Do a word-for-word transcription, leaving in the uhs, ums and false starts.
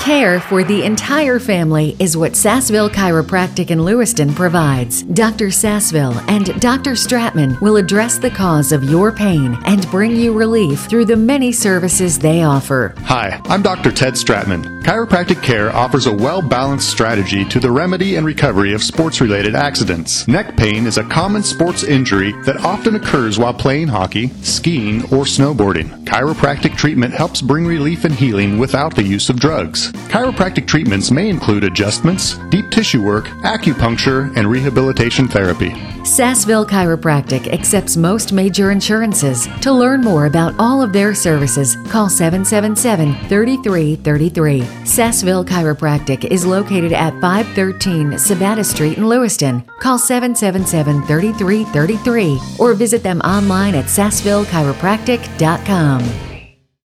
Care for the entire family is what Sassville Chiropractic in Lewiston provides. Doctor Sassville and Doctor Stratman will address the cause of your pain and bring you relief through the many services they offer. Hi, I'm Doctor Ted Stratman. Chiropractic Care offers a well-balanced strategy to the remedy and recovery of sports-related accidents. Neck pain is a common sports injury that often occurs while playing hockey, skiing, or snowboarding. Chiropractic treatment helps bring relief and healing without the use of drugs. Chiropractic treatments may include adjustments, deep tissue work, acupuncture, and rehabilitation therapy. Sassville Chiropractic accepts most major insurances. To learn more about all of their services, call seven seven seven, three three three three. Sassville Chiropractic is located at five thirteen Sabata Street in Lewiston. Call seven seven seven, three three three three or visit them online at sassville chiropractic dot com.